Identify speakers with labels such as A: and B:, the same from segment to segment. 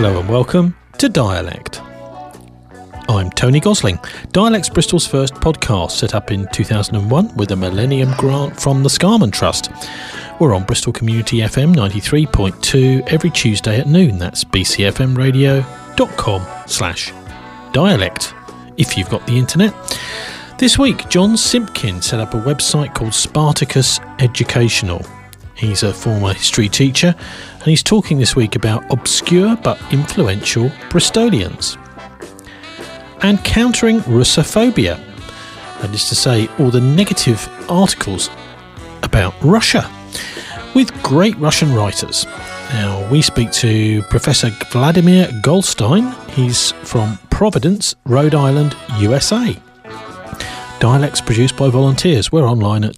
A: Hello and welcome to Dialect. I'm Tony Gosling. Dialect's Bristol's first podcast, set up in 2001 with a Millennium Grant from the Scarman Trust. We're on Bristol Community FM 93.2 every Tuesday at noon. That's bcfmradio.com/dialect if you've got the internet. This week, John Simpkin set up a website called Spartacus Educational. He's a former history teacher, and he's talking this week about obscure but influential Bristolians. And countering Russophobia, that is to say, all the negative articles about Russia, with great Russian writers. Now, we speak to Professor Vladimir Goldstein. He's from Providence, Rhode Island, USA. Dialect's produced by volunteers. We're online at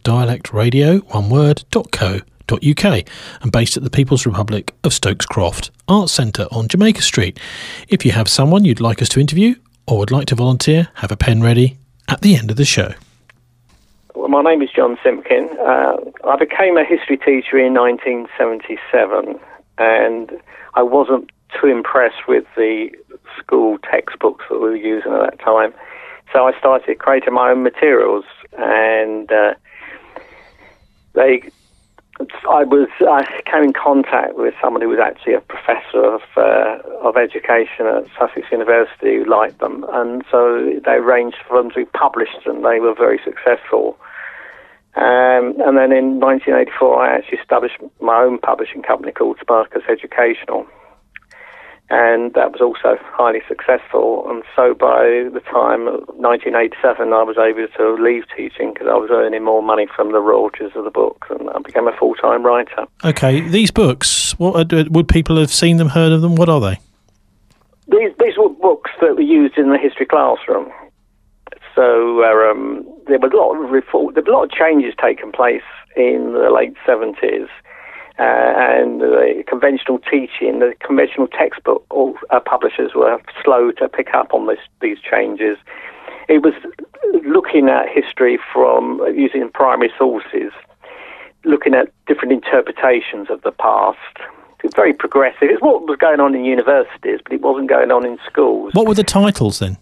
A: dialectradio.co.uk and based at the People's Republic of Stokes Croft Arts Centre on Jamaica Street. If you have someone you'd like us to interview or would like to volunteer, have a pen ready at the end of the show.
B: Well, my name is John Simpkin. I became a history teacher in 1977, and I wasn't too impressed with the school textbooks that we were using at that time. So I started creating my own materials, and I came in contact with someone who was actually a professor of education at Sussex University who liked them, and so they arranged for them to be published, and they were very successful. And then in 1984, I actually established my own publishing company called Spartacus Educational, and that was also highly successful. And so by the time of 1987, I was able to leave teaching because I was earning more money from the royalties of the books, and I became a full-time writer.
A: Okay, these books, would people have seen them, heard of them? What are they?
B: These were books that were used in the history classroom. So there were a lot of changes taking place in the late 70s. And the conventional teaching, the conventional textbook publishers were slow to pick up on these changes. It was looking at history from using primary sources, looking at different interpretations of the past. It's very progressive. It's what was going on in universities, but it wasn't going on in schools.
A: What were the titles then?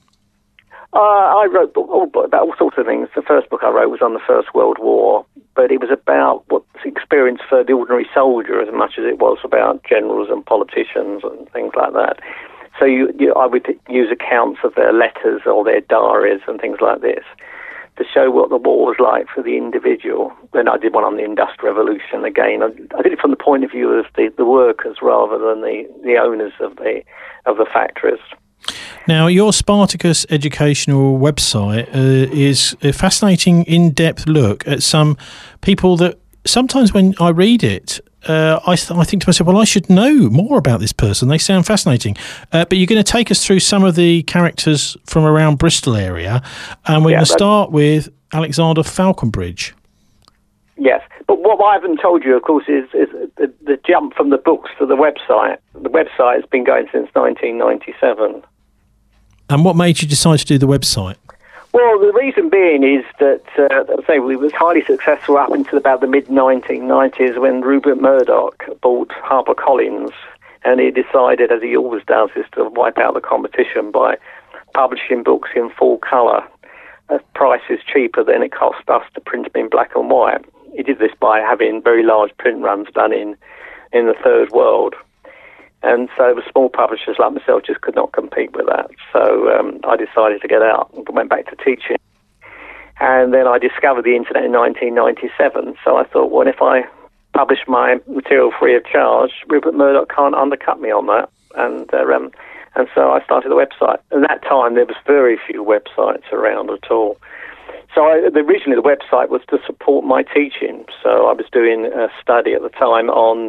B: I wrote about all sorts of things. The first book I wrote was on the First World War, but it was about what's experienced for the ordinary soldier as much as it was about generals and politicians and things like that. So I would use accounts of their letters or their diaries and things like this to show what the war was like for the individual. Then I did one on the Industrial Revolution again. I did it from the point of view of the workers rather than the owners of the factories.
A: Now, your Spartacus Educational website is a fascinating, in-depth look at some people that sometimes when I read it, I think to myself, well, I should know more about this person. They sound fascinating. But you're going to take us through some of the characters from around Bristol area, and we're going to start with Alexander Falconbridge. Yes,
B: but what I haven't told you, of course, is the jump from the books to the website. The website has been going since 1997.
A: And what made you decide to do the website?
B: Well, the reason being is that, we was highly successful up until about the mid-1990s when Rupert Murdoch bought HarperCollins, and he decided, as he always does, is to wipe out the competition by publishing books in full colour at prices cheaper than it cost us to print them in black and white. He did this by having very large print runs done in the Third World. And so the small publishers like myself just could not compete with that. So I decided to get out and went back to teaching. And then I discovered the internet in 1997. So I thought, well, if I publish my material free of charge, Rupert Murdoch can't undercut me on that. And so I started the website. At that time, there was very few websites around at all. So originally the website was to support my teaching. So I was doing a study at the time on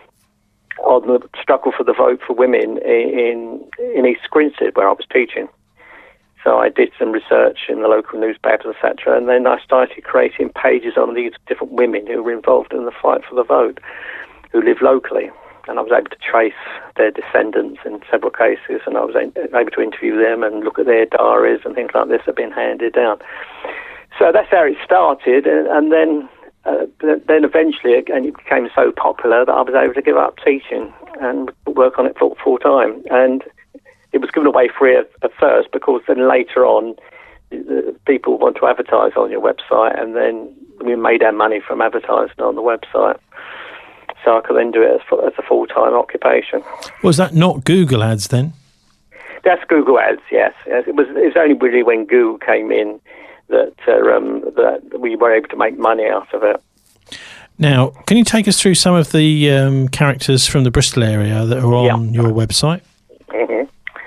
B: the struggle for the vote for women in East Grinstead, where I was teaching. So I did some research in the local newspapers, etc., and then I started creating pages on these different women who were involved in the fight for the vote, who lived locally. And I was able to trace their descendants in several cases, and I was able to interview them and look at their diaries and things like this that have been handed down. So that's how it started, and then then eventually, and it became so popular that I was able to give up teaching and work on it full time. And it was given away free at first, because then later on, people want to advertise on your website, and then we made our money from advertising on the website. So I could then do it as a full-time occupation.
A: Was that not Google Ads then?
B: That's Google Ads, yes. It was only really when Google came in that we were able to make money out of it.
A: Now, can you take us through some of the characters from the Bristol area that are on your website?
B: Mm-hmm.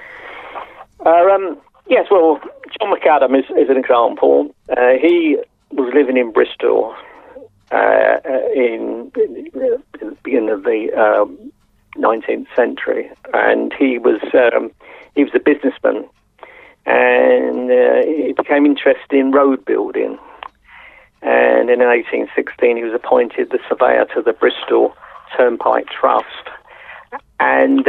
B: Yes, well, John McAdam is an example. He was living in Bristol in the beginning of the 19th century, and he was a businessman, and he became interested in road building. And in 1816, he was appointed the surveyor to the Bristol Turnpike Trust, and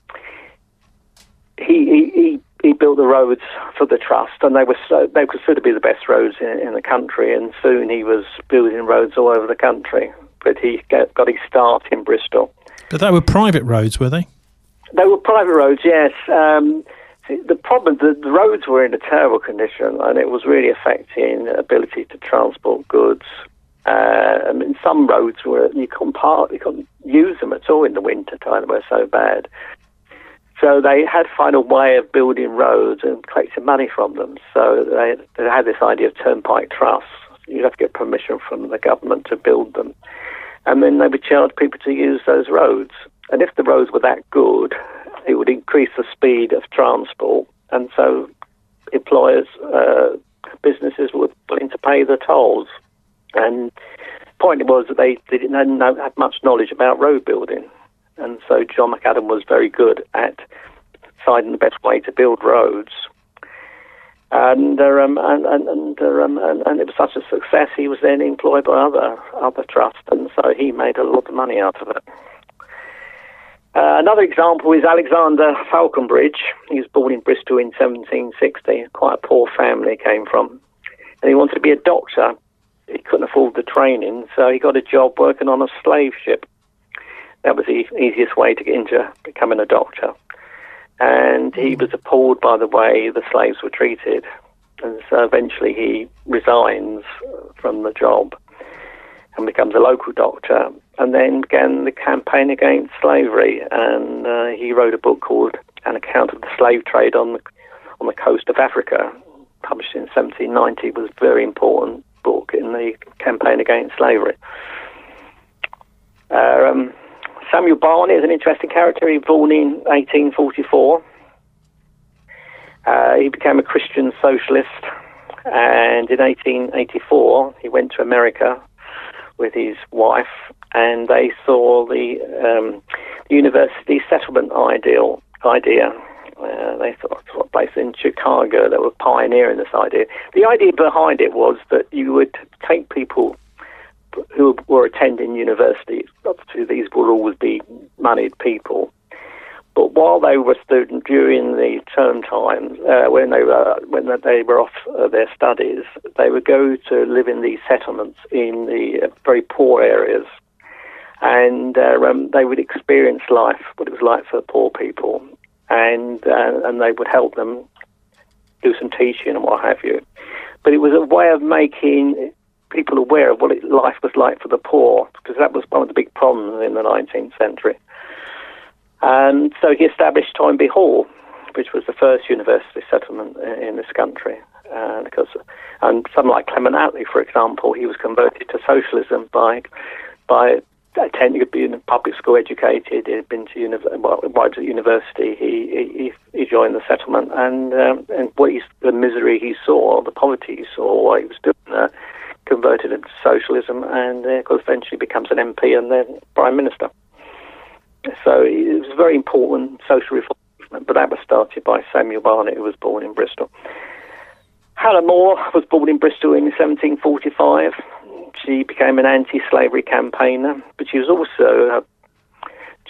B: he built the roads for the trust, and they were considered to be the best roads in the country. And soon he was building roads all over the country. But he got his start in Bristol.
A: But they were private roads, were they?
B: They were private roads, yes. The problem, the roads were in a terrible condition, and it was really affecting the ability to transport goods. I mean, some roads you couldn't use them at all in the winter time. They were so bad. So they had to find a way of building roads and collecting money from them. So they had this idea of turnpike trusts. You'd have to get permission from the government to build them. And then they would charge people to use those roads. And if the roads were that good, it would increase the speed of transport. And so employers, businesses were willing to pay the tolls. And the point was that they didn't have much knowledge about road building. And so John McAdam was very good at deciding the best way to build roads. And it was such a success, he was then employed by other trusts, and so he made a lot of money out of it. Another example is Alexander Falconbridge. He was born in Bristol in 1760. Quite a poor family he came from. And he wanted to be a doctor. He couldn't afford the training, so he got a job working on a slave ship. That was the easiest way to get into becoming a doctor. And he was appalled by the way the slaves were treated. And so eventually he resigns from the job and becomes a local doctor, and then began the campaign against slavery. And he wrote a book called An Account of the Slave Trade on the Coast of Africa, published in 1790. It was a very important book in the campaign against slavery. Samuel Barney is an interesting character. He was born in 1844. He became a Christian socialist, and in 1884 he went to America with his wife, and they saw the university settlement idea. They thought, based in Chicago, they were pioneering this idea. The idea behind it was that you would take people who were attending universities. Obviously, these would always be moneyed people. But while they were students during the term time, when they were off their studies, they would go to live in these settlements in the very poor areas, and they would experience life, what it was like for poor people, and they would help them do some teaching and what have you. But it was a way of making people aware of what life was like for the poor, because that was one of the big problems in the 19th century. And so he established Toynbee Hall, which was the first university settlement in this country. And someone like Clement Attlee, for example, he was converted to socialism by attending, he'd been public school educated, he'd been to university, he joined the settlement, and the misery he saw, the poverty he saw, what he was doing there, converted him to socialism, and of course eventually becomes an MP and then Prime Minister. So it was a very important social reform movement, but that was started by Samuel Barnett, who was born in Bristol. Hannah More was born in Bristol in 1745. She became an anti-slavery campaigner, but she was also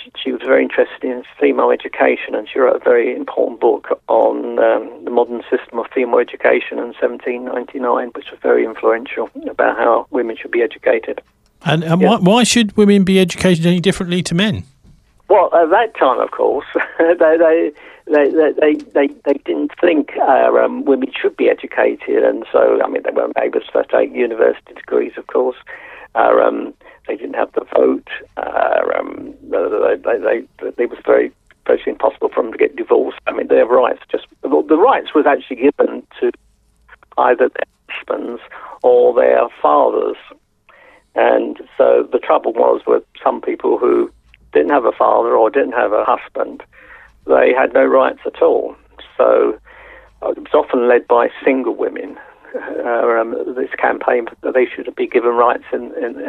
B: she was very interested in female education, and she wrote a very important book on the modern system of female education in 1799, which was very influential about how women should be educated.
A: And why should women be educated any differently to men?
B: Well, at that time, of course, they didn't think women should be educated, and so, I mean, they weren't able to take university degrees, of course. They didn't have the vote. It was virtually impossible for them to get divorced. I mean, their rights the rights was actually given to either their husbands or their fathers. And so the trouble was with some people who didn't have a father or didn't have a husband, they had no rights at all. So it was often led by single women. This campaign that they should be given rights as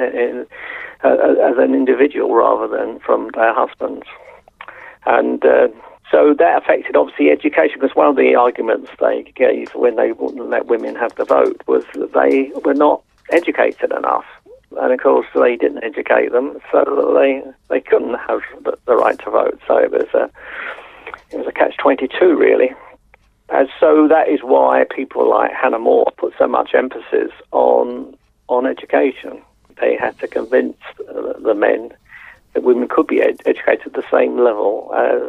B: an individual rather than from their husbands, and so that affected obviously education, because one of the arguments they gave when they wouldn't let women have the vote was that they were not educated enough, and of course they didn't educate them, so they couldn't have the right to vote. So it was a catch-22 really. And so that is why people like Hannah More put so much emphasis on education. They had to convince the men that women could be educated at the same level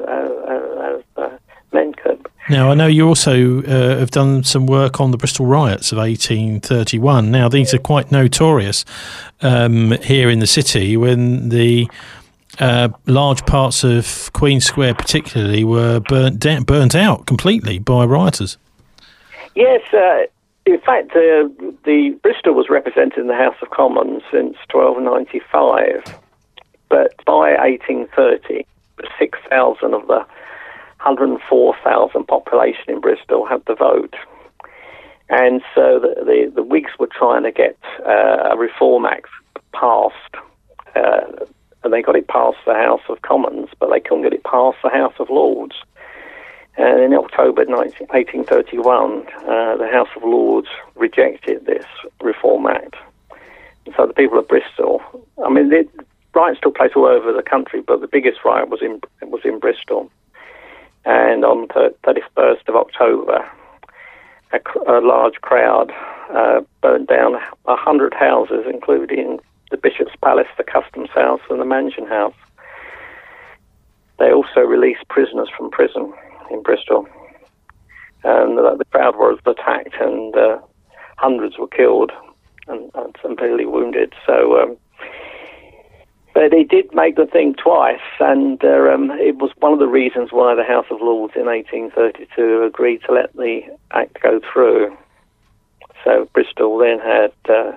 B: as men could.
A: Now, I know you also have done some work on the Bristol riots of 1831. Now, these are quite notorious here in the city, when the large parts of Queen Square particularly were burnt out completely by rioters. Yes,
B: in fact, the Bristol was represented in the House of Commons since 1295, but by 1830, 6,000 of the 104,000 population in Bristol had the vote. And so the Whigs were trying to get a Reform Act passed, and they got it past the House of Commons, but they couldn't get it past the House of Lords. And in October 1831, the House of Lords rejected this Reform Act. And so the people of Bristol, I mean, the riots took place all over the country, but the biggest riot was in Bristol. And on the 31st of October, a large crowd burned down 100 houses, including the Bishop's Palace, the Customs House, and the Mansion House. They also released prisoners from prison in Bristol. And the crowd was attacked, and hundreds were killed and severely wounded. So but they did make the thing twice, and it was one of the reasons why the House of Lords in 1832 agreed to let the Act go through. So Bristol then had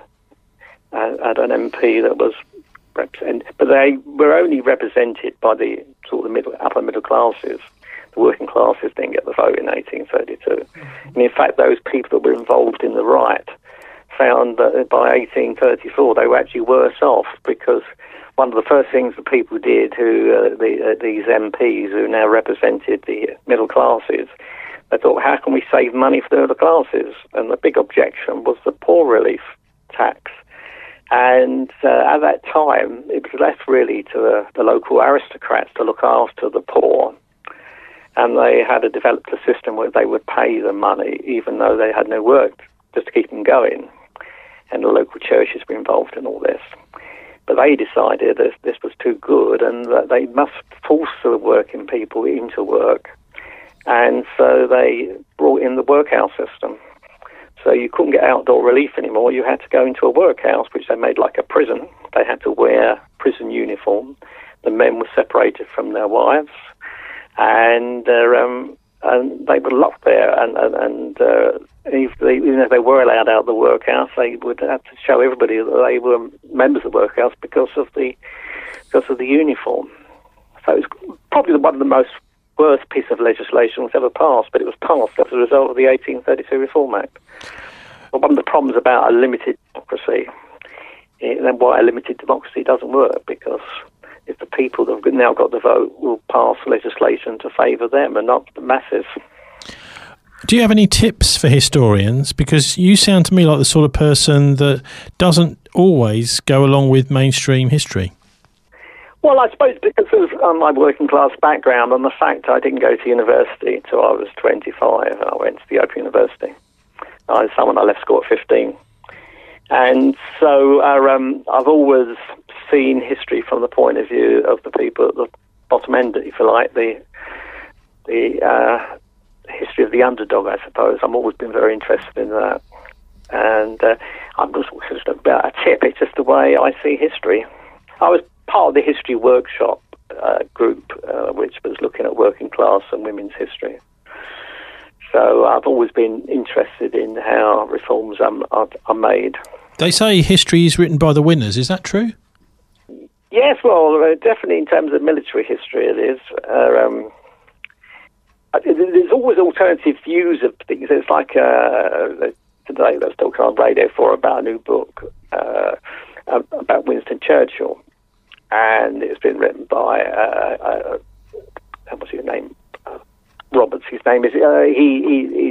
B: an MP that was represented, but they were only represented by the sort of upper middle classes. The working classes didn't get the vote in 1832. And in fact, those people that were involved in the riot found that by 1834 they were actually worse off, because one of the first things that people did, these MPs who now represented the middle classes, they thought, how can we save money for the middle classes? And the big objection was the poor relief tax. And at that time, it was left really to the local aristocrats to look after the poor. And they had developed a system where they would pay the money, even though they had no work, just to keep them going. And the local churches were involved in all this. But they decided that this was too good and that they must force the working people into work. And so they brought in the workhouse system. So you couldn't get outdoor relief anymore. You had to go into a workhouse, which they made like a prison. They had to wear prison uniform. The men were separated from their wives, and they were locked there. And even if they were allowed out of the workhouse, they would have to show everybody that they were members of the workhouse because of the uniform. So it was probably one of the most worst piece of legislation that's ever passed, but it was passed as a result of the 1832 Reform Act. But one of the problems about a limited democracy, and why a limited democracy doesn't work, because if the people that have now got the vote will pass legislation to favour them and not the masses.
A: Do you have any tips for historians? Because you sound to me like the sort of person that doesn't always go along with mainstream history.
B: Well, I suppose because of my working class background and the fact I didn't go to university until I was 25. I went to the Open University. I was someone I left school at 15. And so I've always seen history from the point of view of the people at the bottom end, if you like, the history of the underdog, I suppose. I've always been very interested in that. And I'm just about a tip. It's just the way I see history. I was part of the history workshop group, which was looking at working class and women's history. So I've always been interested in how reforms are made.
A: They say history is written by the winners. Is that true?
B: Yes, well, definitely in terms of military history it is. There's always alternative views of things. It's like today they're still on Radio 4 about a new book about Winston Churchill. And it's been written by, what's his name? Roberts, his name is. He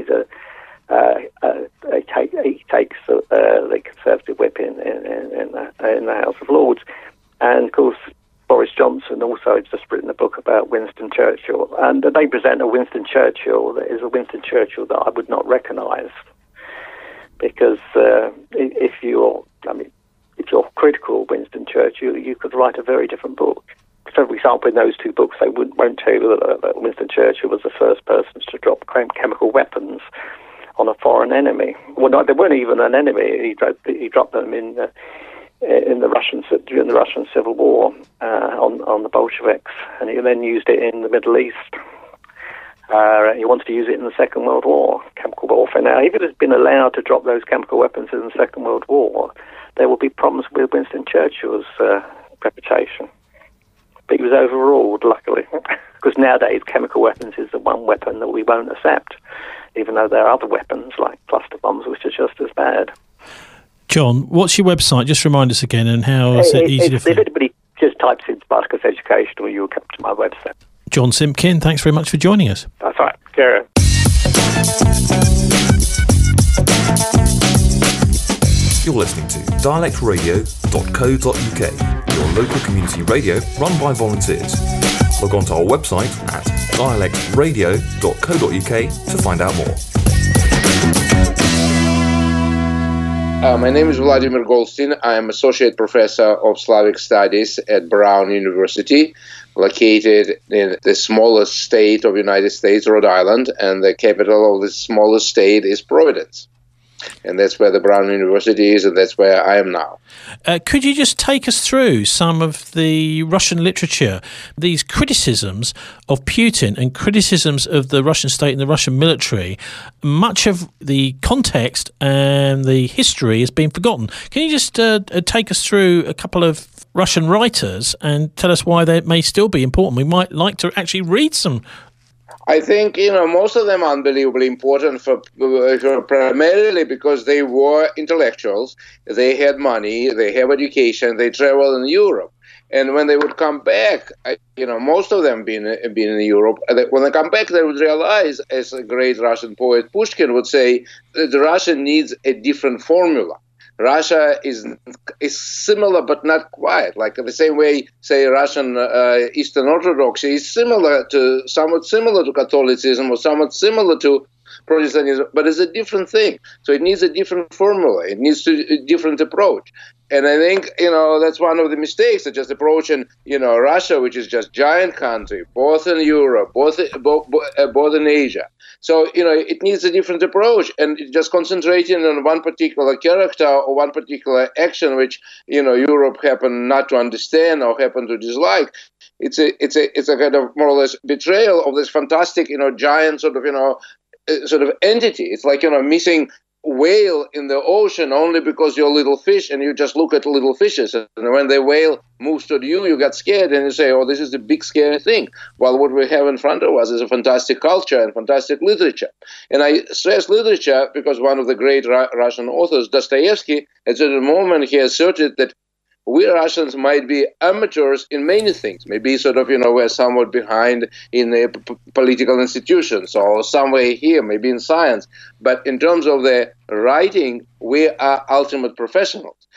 B: takes the Conservative whip in the House of Lords. And, of course, Boris Johnson also has just written a book about Winston Churchill. And they present a Winston Churchill that is a Winston Churchill that I would not recognise. Because if you're critical of Winston Churchill, you could write a very different book. So, for example, in those two books, they won't tell you that Winston Churchill was the first person to drop chemical weapons on a foreign enemy. Well, no, they weren't even an enemy. He dropped them in the during the Russian Civil War on the Bolsheviks, and he then used it in the Middle East. He wanted to use it in the Second World War, chemical warfare. Now, if it had been allowed to drop those chemical weapons in the Second World War, there would be problems with Winston Churchill's reputation. But he was overruled, luckily, because nowadays chemical weapons is the one weapon that we won't accept, even though there are other weapons like cluster bombs, which are just as bad.
A: John, what's your website? Just remind us again, and how is it easy to find?
B: If anybody just types in Spartacus Educational, you'll come to my website.
A: John Simpkin, thanks very much for joining us.
B: That's right. Cheerio.
C: You're listening to dialectradio.co.uk, your local community radio run by volunteers. Log on to our website at dialectradio.co.uk to find out more.
D: My name is Vladimir Goldstein. I am Associate Professor of Slavic Studies at Brown University, located in the smallest state of the United States, Rhode Island, and the capital of the smallest state is Providence. And that's where the Brown University is, and that's where I am now.
A: Could you just take us through some of the Russian literature, these criticisms of Putin and criticisms of the Russian state and the Russian military? Much of the context and the history has been forgotten. Can you just take us through a couple of Russian writers and tell us why they may still be important? We might like to actually read some.
D: I think, most of them are unbelievably important for primarily because they were intellectuals, they had money, they have education, they traveled in Europe. And when they would come back, most of them being in Europe, when they come back, they would realize, as a great Russian poet Pushkin would say, that Russia needs a different formula. Russia is similar but not quite. Like the same way, say, Russian Eastern Orthodoxy is somewhat similar to Catholicism or somewhat similar to Protestantism, but it's a different thing. So it needs a different formula. It needs a different approach. And I think, that's one of the mistakes, that just approaching, Russia, which is just giant country, both in Europe, both in Asia. So, it needs a different approach, and just concentrating on one particular character or one particular action, which, Europe happened not to understand or happened to dislike. It's a kind of more or less betrayal of this fantastic, giant sort of entity. It's like, missing whale in the ocean only because you're a little fish and you just look at little fishes, and when the whale moves toward you, you get scared and you say, oh, this is a big scary thing. While what we have in front of us is a fantastic culture and fantastic literature. And I stress literature because one of the great Russian authors, Dostoevsky, at a certain moment he asserted that we Russians might be amateurs in many things, maybe we're somewhat behind in the political institutions or some way here, maybe in science. But in terms of the writing, we are ultimate professionals.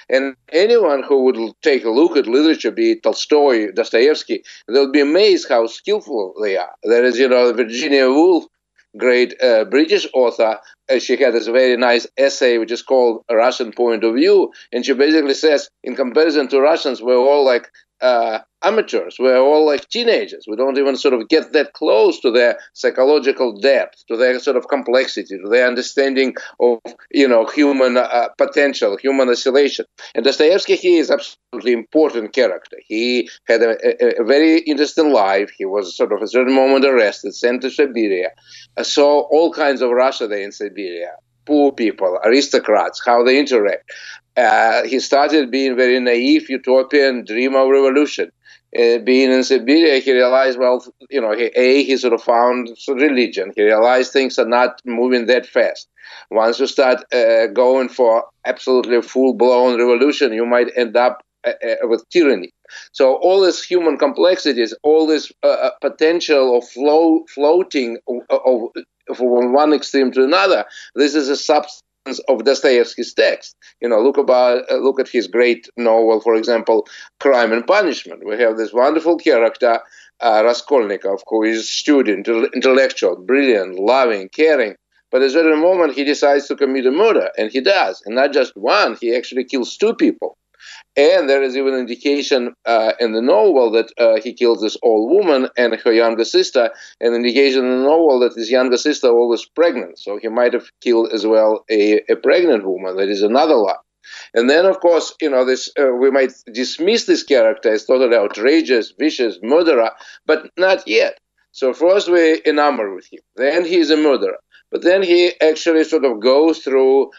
D: And anyone who would take a look at literature, be it Tolstoy, Dostoevsky, they'll be amazed how skillful they are. There is, Virginia Woolf, great British author. She had this very nice essay which is called A Russian Point of View, and she basically says, in comparison to Russians, we're all like amateurs. We're all like teenagers. We don't even sort of get that close to their psychological depth, to their sort of complexity, to their understanding of, human potential, human oscillation. And Dostoevsky, he is absolutely important character. He had a very interesting life. He was sort of at a certain moment arrested, sent to Siberia, saw all kinds of Russia there in Siberia, poor people, aristocrats, how they interact. He started being very naive, utopian, dream of revolution. Being in Siberia, he realized, he sort of found religion. He realized things are not moving that fast. Once you start going for absolutely full-blown revolution, you might end up with tyranny. So all this human complexities, all this potential of floating from one extreme to another, this is a substance of Dostoevsky's text. Look at his great novel, for example, Crime and Punishment. We have this wonderful character, Raskolnikov, who is student, intellectual, brilliant, loving, caring. But at a certain moment, he decides to commit a murder, and he does. And not just one, he actually kills two people. And there is even an indication in the novel that he kills this old woman and her younger sister, and an indication in the novel that his younger sister was pregnant. So he might have killed as well a pregnant woman. That is another lie. And then, of course, we might dismiss this character as totally outrageous, vicious, murderer, but not yet. So first we're enamored with him. Then he is a murderer. But then he actually sort of goes through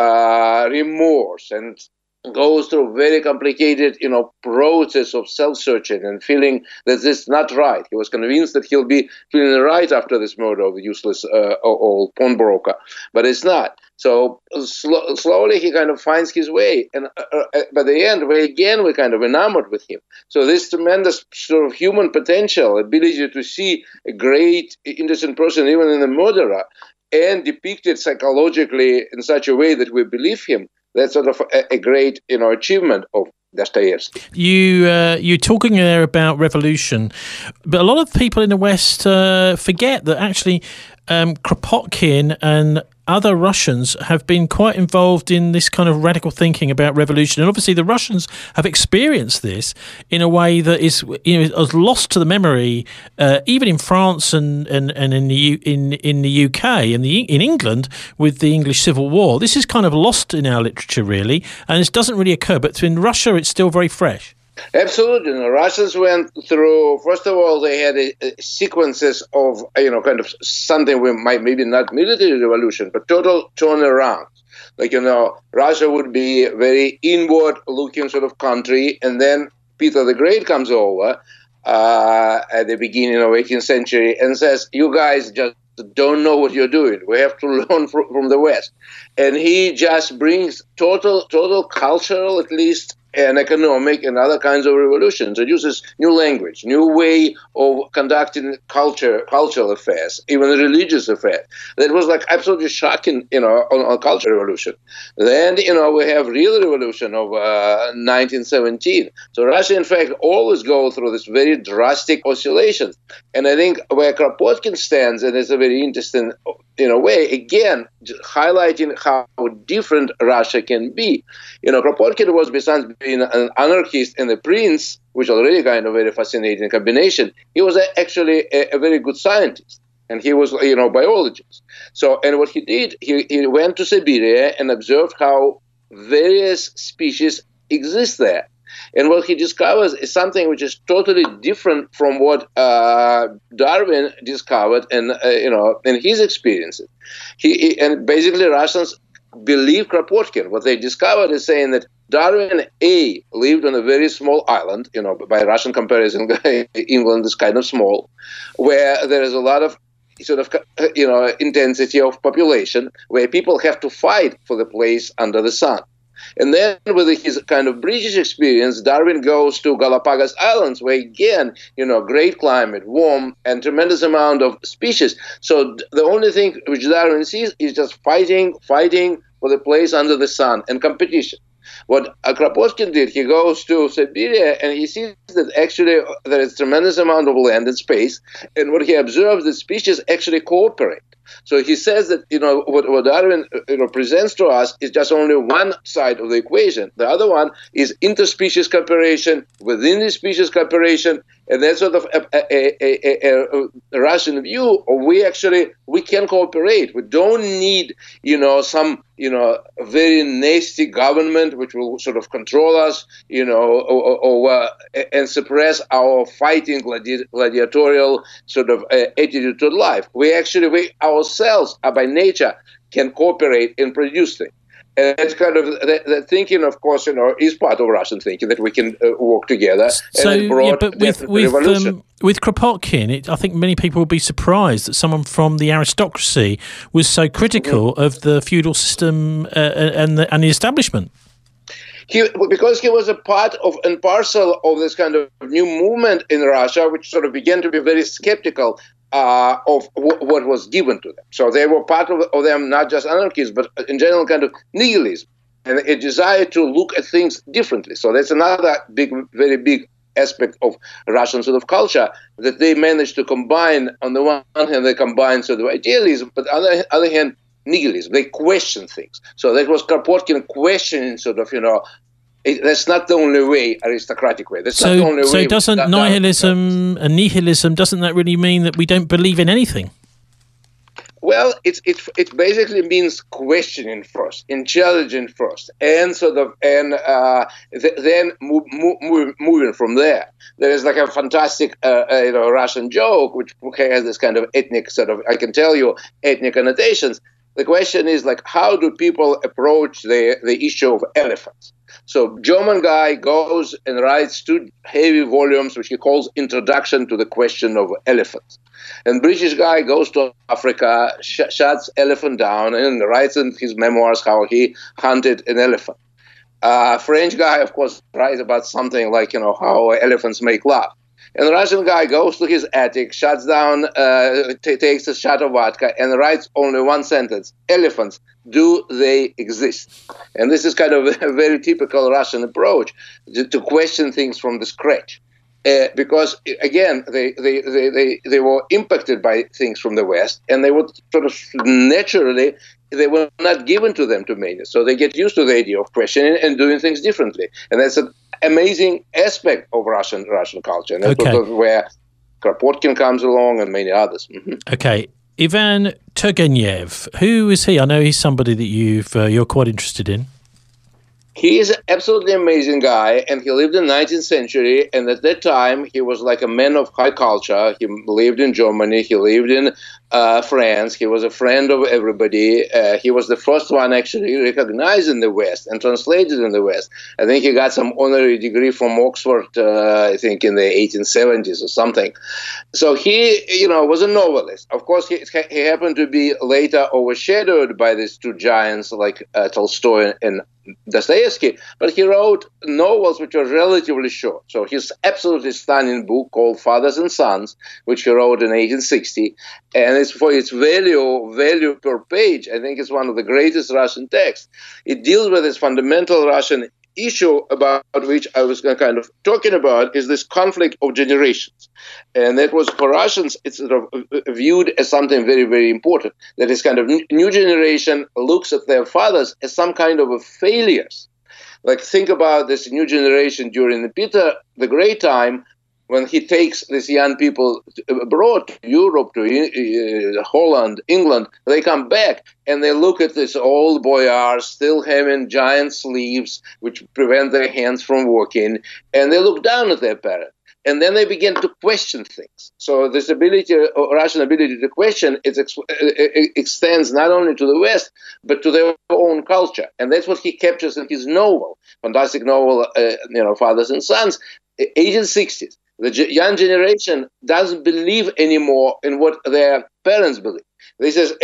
D: remorse and goes through very complicated, process of self-searching and feeling that this is not right. He was convinced that he'll be feeling right after this murder of the useless old pawnbroker, but it's not. So slowly he kind of finds his way, and by the end, we're kind of enamored with him. So this tremendous sort of human potential, ability to see a great, innocent person, even in a murderer, and depicted psychologically in such a way that we believe him, that's sort of a great, achievement of Dostoevsky.
A: You're talking there about revolution, but a lot of people in the West forget that actually Kropotkin and other Russians have been quite involved in this kind of radical thinking about revolution, and obviously the Russians have experienced this in a way that is lost to the memory, even in France and in the UK and in England with the English Civil War. This is kind of lost in our literature, really, and this doesn't really occur. But in Russia, it's still very fresh.
D: Absolutely. The Russians went through, first of all, they had sequences of, kind of something we might maybe not military revolution, but total turnaround. Like, Russia would be a very inward-looking sort of country, and then Peter the Great comes over at the beginning of 18th century and says, you guys just don't know what you're doing. We have to learn from the West. And he just brings total cultural, at least, and economic and other kinds of revolution, introduces new language, new way of conducting cultural affairs, even religious affairs. That was like absolutely shocking, on cultural revolution. Then, we have real revolution of 1917. So Russia, in fact, always go through this very drastic oscillations. And I think where Kropotkin stands, and it's a very interesting, way, again, highlighting how different Russia can be. Kropotkin was, besides being an anarchist and a prince, which already kind of very fascinating combination, he was actually a very good scientist. And he was, biologist. So, and what he did, he went to Siberia and observed how various species exist there. And what he discovers is something which is totally different from what Darwin discovered and in his experiences. And basically Russians believe Kropotkin. What they discovered is saying that Darwin lived on a very small island. By Russian comparison, England is kind of small, where there is a lot of sort of intensity of population, where people have to fight for the place under the sun. And then with his kind of British experience, Darwin goes to Galapagos Islands, where again, great climate, warm, and tremendous amount of species. So the only thing which Darwin sees is just fighting for the place under the sun and competition. What Kropotkin did, he goes to Siberia and he sees that actually there is a tremendous amount of land and space, and what he observes, the species actually cooperate. So he says that, what Darwin presents to us is just only one side of the equation. The other one is interspecies cooperation, within the species cooperation, and that's sort of a Russian view. We can cooperate. We don't need, some, very nasty government which will sort of control us, and suppress our fighting gladiatorial sort of attitude to life. We ourselves are by nature can cooperate and produce things. And that's kind of the thinking, of course, is part of Russian thinking that we can work together.
A: So,
D: and it brought
A: but
D: revolution.
A: With Kropotkin, I think many people will be surprised that someone from the aristocracy was so critical of the feudal system and the establishment.
D: Because he was a part of and parcel of this kind of new movement in Russia, which sort of began to be very skeptical of what was given to them. So they were part of them, not just anarchists, but in general kind of nihilism and a desire to look at things differently. So that's another very big aspect of Russian sort of culture that they managed to combine. On the one hand, they combine sort of idealism, but on the other hand, nihilism. They question things. So that was Kropotkin questioning sort of, that's not the only way, aristocratic way. That's not the only way.
A: So doesn't nihilism and nihilism, doesn't that really mean that we don't believe in anything?
D: Well, it basically means questioning first, intelligent first, and then moving from there. There is like a fantastic Russian joke which has this kind of ethnic sort of, I can tell you, ethnic annotations. The question is like, how do people approach the issue of elephants? So German guy goes and writes 2 heavy volumes, which he calls Introduction to the Question of Elephants. And British guy goes to Africa, shuts elephant down, and writes in his memoirs how he hunted an elephant. French guy, of course, writes about something like, how elephants make love. And the Russian guy goes to his attic, shuts down, takes a shot of vodka, and writes only one sentence: elephants, do they exist? And this is kind of a very typical Russian approach to question things from the scratch. Because, again, they were impacted by things from the West, and they would sort of naturally, they were not given to them to many. So they get used to the idea of questioning and doing things differently. And that's an amazing aspect of Russian culture. And that's where Kropotkin comes along and many others. Mm-hmm.
A: Okay. Ivan Turgenev, who is he? I know he's somebody that you're quite interested in.
D: He is an absolutely amazing guy, and he lived in the 19th century, and at that time, he was like a man of high culture. He lived in Germany, he lived in France, he was a friend of everybody. He was the first one actually recognized in the West and translated in the West. I think he got some honorary degree from Oxford, I think in the 1870s or something. So he, was a novelist. Of course, he happened to be later overshadowed by these 2 giants like Tolstoy and Dostoevsky, but he wrote novels which are relatively short. So his absolutely stunning book called Fathers and Sons, which he wrote in 1860, and it's for its value per page, I think it's one of the greatest Russian texts. It deals with this fundamental Russian issue about which I was kind of talking about, is this conflict of generations. And that was, for Russians, it's sort of viewed as something very, very important. That is kind of new generation looks at their fathers as some kind of failures. Like, think about this new generation during Peter the Great time, when he takes these young people abroad to Europe, to Holland, England. They come back and they look at this old boyars still having giant sleeves which prevent their hands from working, and they look down at their parents. And then they begin to question things. So this ability, Russian ability to question, it extends not only to the West, but to their own culture. And that's what he captures in his novel, fantastic novel, Fathers and Sons, 1860s. The young generation doesn't believe anymore in what their parents believe. This is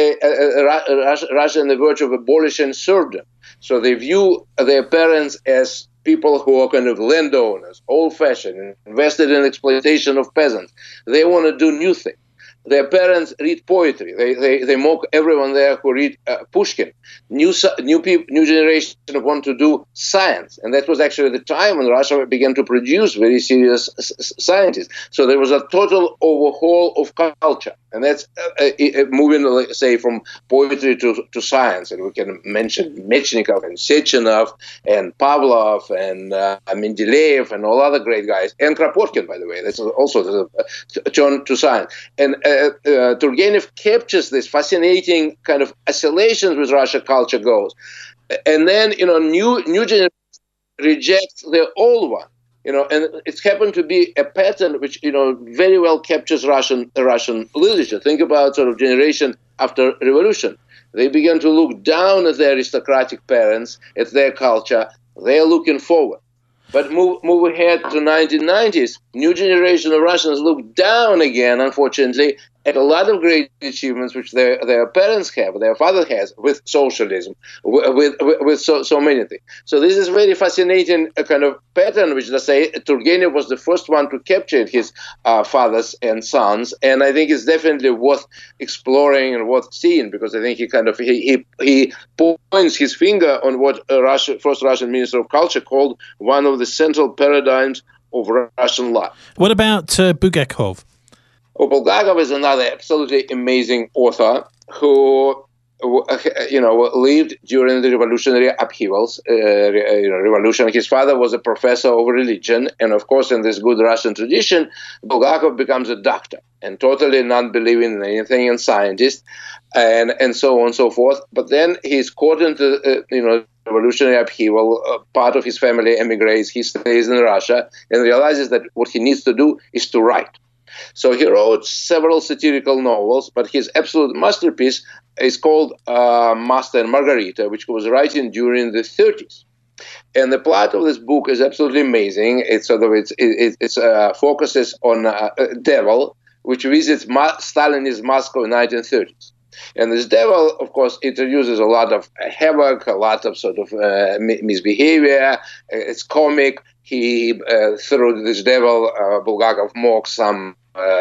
D: Russia on the verge of abolishing serfdom. So they view their parents as people who are kind of landowners, old-fashioned, invested in exploitation of peasants. They want to do new things. their parents read poetry. They mock everyone there who read Pushkin. New generation want to do science, and that was actually the time when Russia began to produce very serious scientists. So there was a total overhaul of culture, and that's moving, say, from poetry to science. And we can mention Mechnikov and Sechenov and Pavlov and Mendeleev and all other great guys, and Kropotkin, by the way. That's also turned to science. And Turgenev captures this fascinating kind of oscillations with Russia culture goes, and then new generation rejects the old one, and it's happened to be a pattern which very well captures Russian literature. Think about sort of generation after revolution. They began to look down at their aristocratic parents, at their culture. They're looking forward. But move ahead to 1990s, new generation of Russians look down again, unfortunately, at a lot of great achievements which their parents have, their father has, with socialism, with so many things. So this is very fascinating kind of pattern, which, let's say, Turgenev was the first one to capture his fathers and sons, and I think it's definitely worth exploring and worth seeing, because I think he points his finger on what first Russian Minister of Culture called one of the central paradigms of Russian life.
A: What about Bulgakov?
D: Bulgakov is another absolutely amazing author who, lived during the revolutionary upheavals, revolution. His father was a professor of religion, and of course, in this good Russian tradition, Bulgakov becomes a doctor and totally not believing in anything, and scientist, and so on and so forth. But then he's caught into revolutionary upheaval. Part of his family emigrates. He stays in Russia and realizes that what he needs to do is to write. So he wrote several satirical novels, but his absolute masterpiece is called Master and Margarita, which he was writing during the 30s. And the plot of this book is absolutely amazing. It focuses on a devil which visits Stalinist Moscow in the 1930s. And this devil, of course, introduces a lot of havoc, a lot of sort of misbehavior. It's comic. Through this devil, Bulgakov mocks some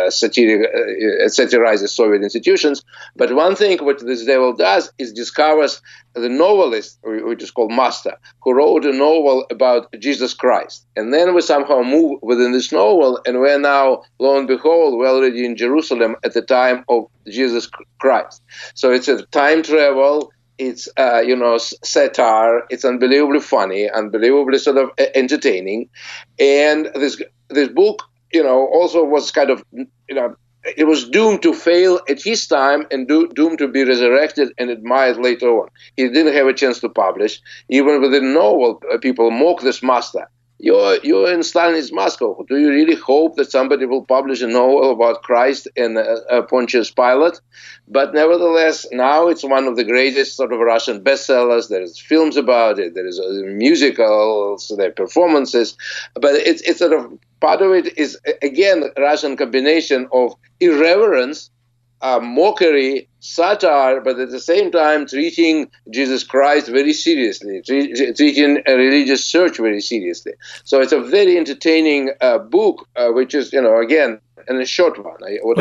D: satirizes Soviet institutions. But one thing what this devil does is discovers the novelist, which is called Master, who wrote a novel about Jesus Christ. And then we somehow move within this novel, and we're now, lo and behold, we're already in Jerusalem at the time of Jesus Christ. So it's a time travel. It's, satire. It's unbelievably funny, unbelievably sort of entertaining. And this book, also was kind of, it was doomed to fail at his time and doomed to be resurrected and admired later on. He didn't have a chance to publish. Even within the novel, people mock this Master. You're in Stalinist Moscow. Do you really hope that somebody will publish a novel about Christ and Pontius Pilate? But nevertheless, now it's one of the greatest sort of Russian bestsellers. There's films about it. There is musicals, there are performances. But it's sort of, part of it is, again, Russian combination of irreverence, mockery, satire, but at the same time treating Jesus Christ very seriously, treating a religious search very seriously. So it's a very entertaining book, which is, again, and a short one.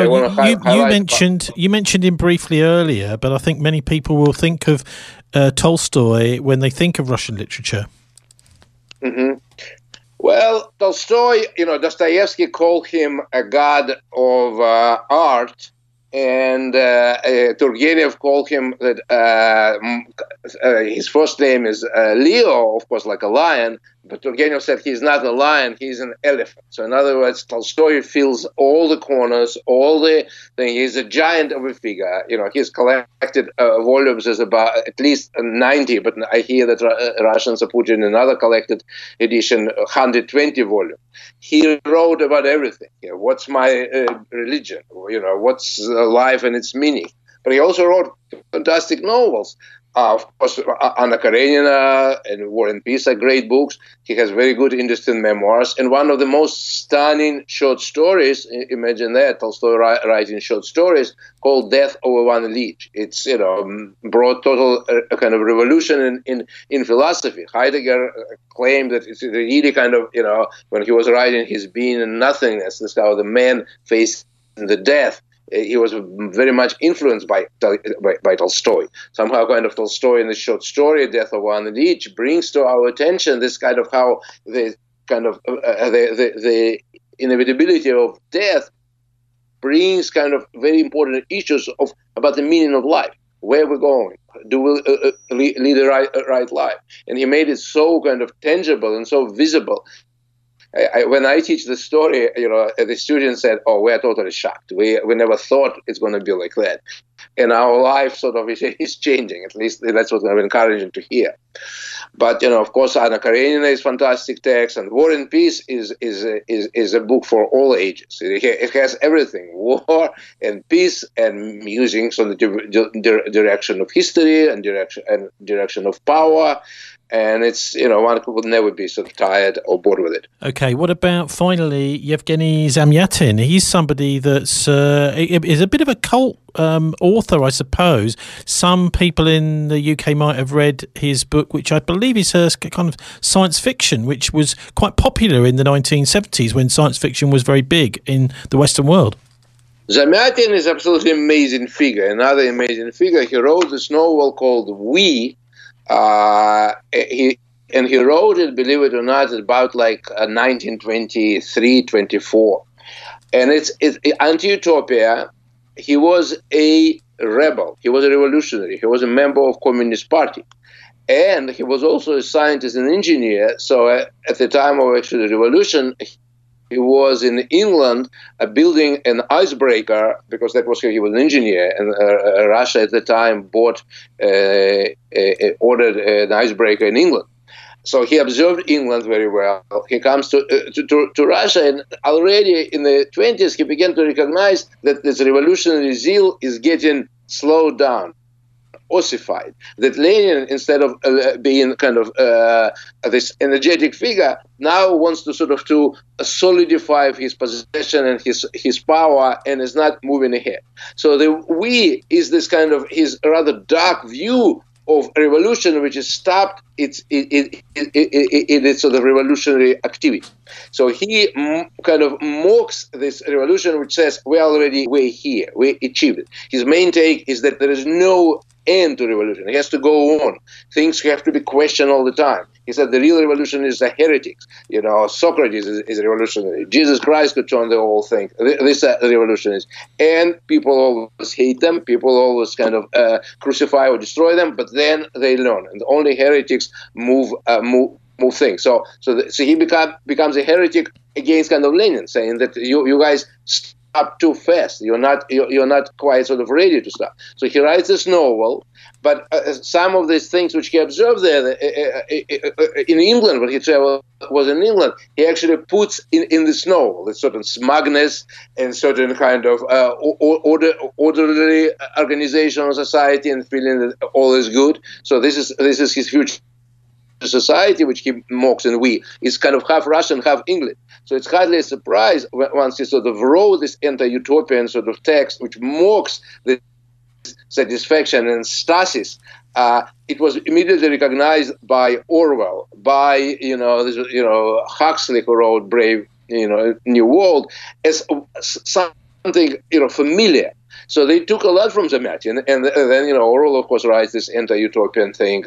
A: You mentioned him briefly earlier, but I think many people will think of Tolstoy when they think of Russian literature.
D: Mm-hmm. Well, Tolstoy, Dostoevsky called him a god of art. And Turgenev called him that his first name is Leo, of course, like a lion. But Turgenev said he's not a lion, he's an elephant. So in other words, Tolstoy fills all the corners, all the things. He's a giant of a figure. His collected volumes is about at least 90, but I hear that Russians are putting another collected edition, 120 volumes. He wrote about everything. What's my religion? What's life and its meaning? But he also wrote fantastic novels. Of course, Anna Karenina and War and Peace are great books. He has very good, interesting memoirs. And one of the most stunning short stories, imagine that, Tolstoy writing short stories, called Death of Ivan Ilyich. It's, brought total kind of revolution in philosophy. Heidegger claimed that it's really kind of, when he was writing his Being and Nothingness, that's how the man faced the death, he was very much influenced by Tolstoy. Somehow, kind of Tolstoy in the short story "Death of Ivan Ilyich" brings to our attention this kind of how the kind of the inevitability of death brings kind of very important issues about the meaning of life. Where we're going? Do we lead a right life? And he made it so kind of tangible and so visible. When I teach the story, the students said, "Oh, we're totally shocked. We never thought it's going to be like that." And our life sort of is changing. At least that's what I'm encouraging to hear. But of course, Anna Karenina is fantastic text, and War and Peace is a book for all ages. It has everything: war and peace, and musings on the direction of history and direction of power. And it's, one would never be sort of tired or bored with it.
A: Okay, what about, finally, Yevgeny Zamyatin? He's somebody that's is a bit of a cult author, I suppose. Some people in the UK might have read his book, which I believe is a kind of science fiction, which was quite popular in the 1970s when science fiction was very big in the Western world.
D: Zamyatin is absolutely amazing figure. Another amazing figure. He wrote this novel called We. He wrote it, believe it or not, about like 1923, 24. And it's anti-utopia. He was a rebel. He was a revolutionary. He was a member of Communist Party. And he was also a scientist and engineer. So at the time of actually the revolution, he was in England building an icebreaker, because that was he was an engineer, and Russia at the time ordered an icebreaker in England. So he observed England very well. He comes to Russia, and already in the 20s he began to recognize that this revolutionary zeal is getting slowed down, ossified. That Lenin, instead of being kind of this energetic figure, now wants to sort of to solidify his possession and his power, and is not moving ahead. So the We is this kind of his rather dark view of revolution, which has stopped its sort of revolutionary activity. So he kind of mocks this revolution, which says we're here, we achieved it. His main take is that there is no end to revolution. It has to go on. Things have to be questioned all the time. He said the real revolutionists are heretics. Socrates is a revolutionary. Jesus Christ could turn the whole thing. These are the revolutionaries. And people always hate them. People always kind of crucify or destroy them, but then they learn. And only heretics move things. So he becomes a heretic against kind of Lenin, saying that you guys stop too fast. You're not quite sort of ready to stop. So he writes this novel, but some of these things which he observed there in England, when he was in England, he actually puts in this novel, this certain smugness and certain kind of orderly organization of society and feeling that all is good. So this is his future society, which he mocks in We, is kind of half Russian, half English. So it's hardly a surprise once he sort of wrote this anti-utopian sort of text, which mocks the satisfaction and stasis. It was immediately recognized by Orwell, by Huxley, who wrote Brave New World, as something familiar. So they took a lot from Zamyatin, and then Orwell, of course, writes this anti-utopian thing,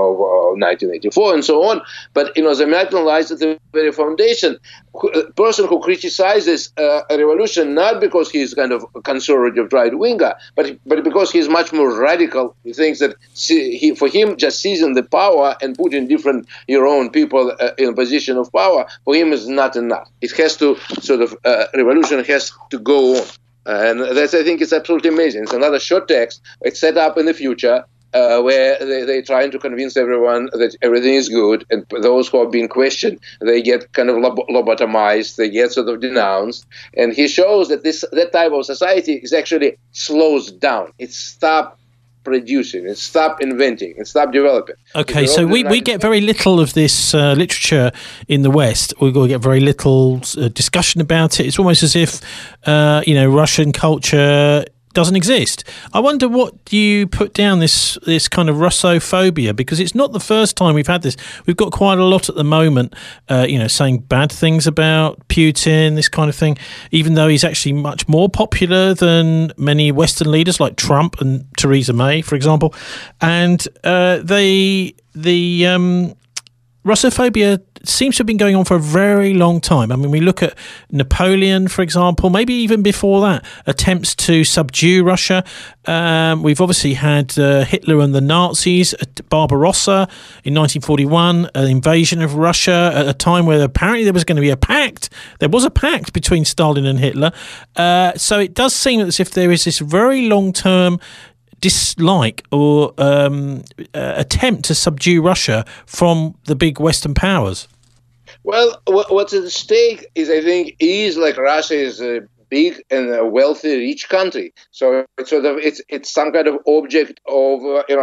D: 1984 and so on. But Zamyatin lies at the very foundation. A person who criticizes a revolution not because he's kind of a conservative right-winger, but because he's much more radical. He thinks that for him, just seizing the power and putting your own people in a position of power, for him is not enough. It has to revolution has to go on. And that's, I think, it's absolutely amazing. It's another short text. It's set up in the future where they're trying to convince everyone that everything is good. And those who are being questioned, they get kind of lobotomized. They get sort of denounced. And he shows that that type of society is actually slows down. It stops producing, it stopped inventing, it stopped developing.
A: Okay, so we get very little of this literature in the West. We get very little discussion about it. It's almost as if Russian culture doesn't exist. I wonder what you put down this kind of Russophobia, because it's not the first time we've had this. We've got quite a lot at the moment, saying bad things about Putin, this kind of thing, even though he's actually much more popular than many Western leaders like Trump and Theresa May, for example. And the Russophobia seems to have been going on for a very long time. I mean, we look at Napoleon, for example, maybe even before that, attempts to subdue Russia. We've obviously had Hitler and the Nazis, Barbarossa in 1941, an invasion of Russia at a time where apparently there was going to be a pact. There was a pact between Stalin and Hitler. So it does seem as if there is this very long-term dislike or attempt to subdue Russia from the big Western powers.
D: Well, what's at stake is, I think, like Russia is a big and a wealthy, rich country. So it's some kind of object of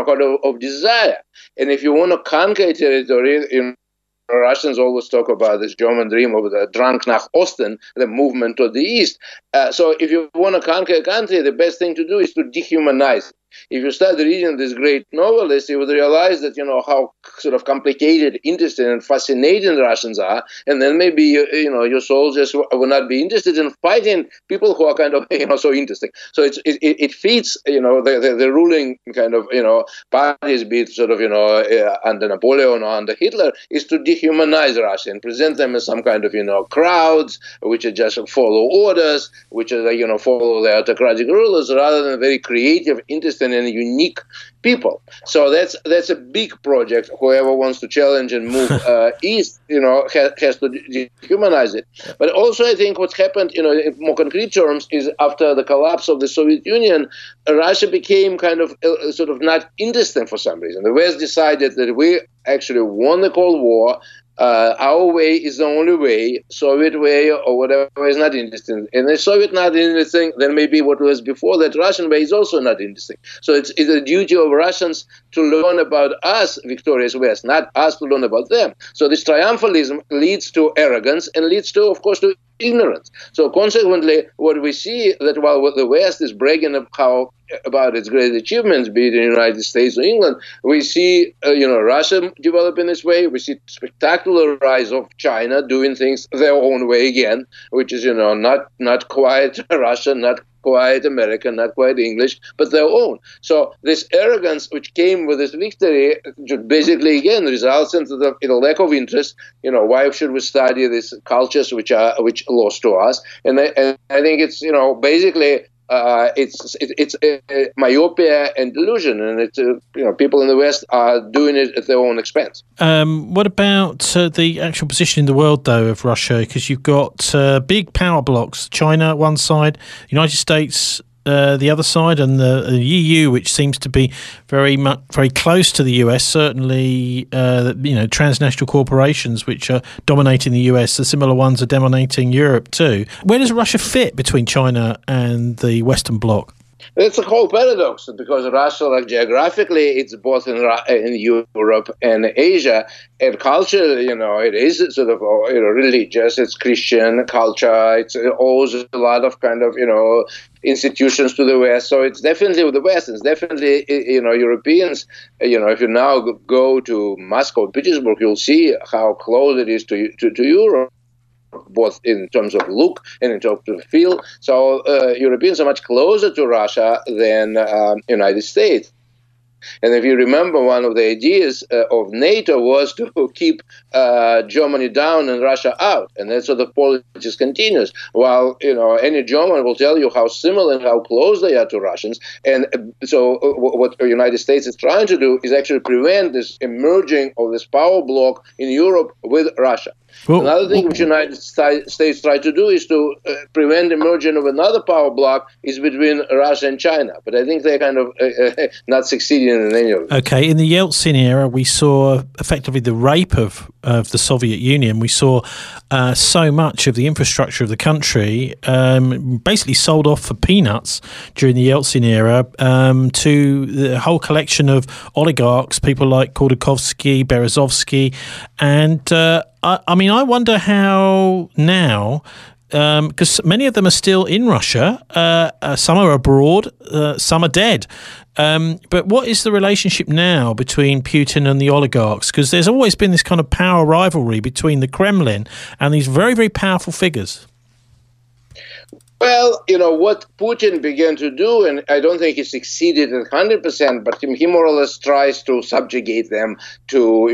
D: of desire. And if you want to conquer a territory, Russians always talk about this German dream of the Drang nach Osten, the movement to the east. So if you want to conquer a country, the best thing to do is to dehumanize it. If you start reading this great novelist, you would realize that, how sort of complicated, interesting, and fascinating the Russians are. And then maybe, your soldiers will not be interested in fighting people who are kind of, so interesting. So it feeds, the ruling kind of, parties, be it sort of, under Napoleon or under Hitler, is to dehumanize Russia and present them as some kind of, crowds, which are just follow orders, which are, follow the autocratic rulers, rather than very creative, interesting, and unique people. So that's a big project. Whoever wants to challenge and move east, has to dehumanize it. But also, I think what's happened, in more concrete terms, is after the collapse of the Soviet Union, Russia became kind of sort of not interesting for some reason. The West decided that we actually won the Cold War. Our way is the only way. Soviet way or whatever is not interesting. And if Soviet not interesting, then maybe what was before that Russian way is also not interesting. So it's a duty of Russians to learn about us, victorious West, not us to learn about them. So this triumphalism leads to arrogance and leads to, of course, to ignorance. So consequently, what we see that while the West is bragging about its great achievements, be it in the United States or England, we see Russia developing this way. We see spectacular rise of China doing things their own way again, which is not quite Russian, not quite American, not quite English, but their own. So this arrogance which came with this victory basically again results into the lack of interest. Why should we study these cultures which lost to us? And I think it's basically it's a myopia and delusion, and it's people in the West are doing it at their own expense.
A: What about the actual position in the world, though, of Russia? Because you've got big power blocks: China one side, United States the other side, and the EU, which seems to be very close to the US. Certainly, transnational corporations which are dominating the US. The similar ones are dominating Europe too. Where does Russia fit between China and the Western Bloc?
D: It's a whole paradox because Russia, geographically, it's both in Europe and Asia, and culture, it is sort of religious. It's Christian culture. It's owes a lot of kind of institutions to the West. So it's definitely with the West. It's definitely Europeans. If you now go to Moscow, Petersburg, you'll see how close it is to Europe, both in terms of look and in terms of feel. So Europeans are much closer to Russia than United States. And if you remember, one of the ideas of NATO was to keep Germany down and Russia out. And that's sort of politics continues. While, any German will tell you how similar and how close they are to Russians. And so what the United States is trying to do is actually prevent this emerging of this power bloc in Europe with Russia. Well, another thing which the United States try to do is to prevent the emergence of another power bloc is between Russia and China. But I think they're kind of not succeeding in any of it. Okay,
A: in the Yeltsin era, we saw effectively the rape of the Soviet Union. We saw so much of the infrastructure of the country basically sold off for peanuts during the Yeltsin era to the whole collection of oligarchs, people like Khodorkovsky, Berezovsky, and I wonder how now because many of them are still in Russia. Some are abroad, some are dead. But what is the relationship now between Putin and the oligarchs? Because there's always been this kind of power rivalry between the Kremlin and these very, very powerful figures.
D: Well, what Putin began to do, and I don't think he succeeded at 100%, but he more or less tries to subjugate them to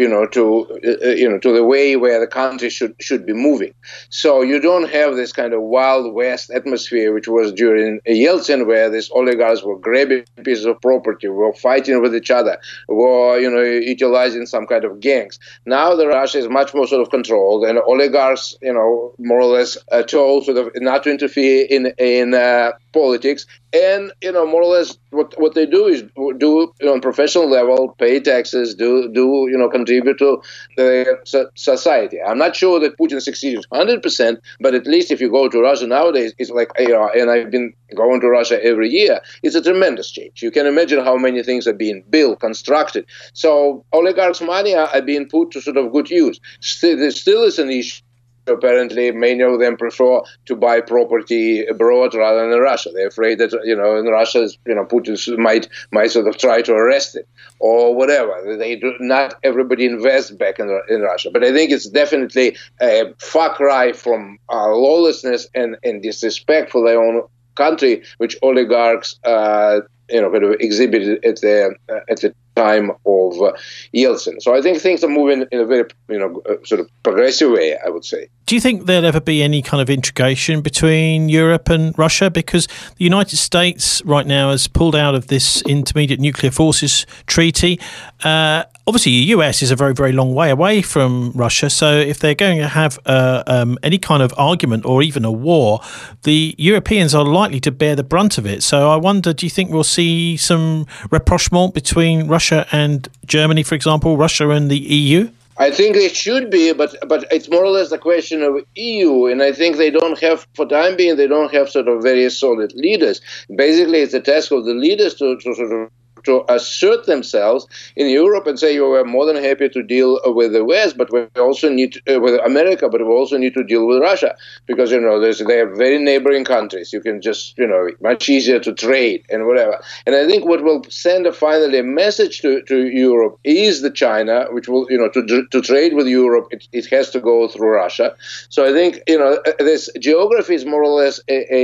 D: the way where the country should be moving. So you don't have this kind of Wild West atmosphere, which was during Yeltsin, where these oligarchs were grabbing pieces of property, were fighting with each other, were, utilizing some kind of gangs. Now the Russia is much more sort of controlled, and oligarchs, more or less told sort of not to interfere in politics, and more or less what they do is do on professional level, pay taxes, contribute to the society. I'm not sure that Putin succeeded 100%, but at least if you go to Russia nowadays, it's like, and I've been going to Russia every year, it's a tremendous change. You can imagine how many things are being built, constructed. So oligarchs' money are being put to sort of good use. There still is an issue. Apparently, many of them prefer to buy property abroad rather than in Russia. They're afraid that, in Russia, Putin might sort of try to arrest it or whatever. They do not everybody invests back in Russia. But I think it's definitely a far cry from lawlessness and disrespect for their own country, which oligarchs kind of exhibited at the time of Yeltsin. So I think things are moving in a very, sort of progressive way, I would say.
A: Do you think there'll ever be any kind of integration between Europe and Russia? Because the United States right now has pulled out of this Intermediate Nuclear Forces Treaty. Obviously, the US is a very, very long way away from Russia. So if they're going to have any kind of argument or even a war, the Europeans are likely to bear the brunt of it. So I wonder, do you think we'll see some rapprochement between Russia and Germany, for example, Russia and the EU?
D: I think they should be, but it's more or less a question of EU, and I think they don't have, for the time being, they don't have sort of very solid leaders. Basically, it's a task of the leaders to sort of to assert themselves in Europe and say, we're more than happy to deal with the West, but we also need with America, but we also need to deal with Russia because, they are very neighboring countries. You can just, much easier to trade and whatever. And I think what will send finally a message to Europe is the China, which will, to trade with Europe, it has to go through Russia. So I think, this geography is more or less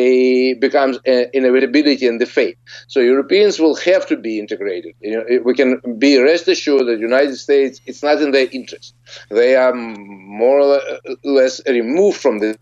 D: becomes an inevitability and the fate. So Europeans will have to be integrated. We can be rest assured that the United States, it's not in their interest. They are more or less removed from this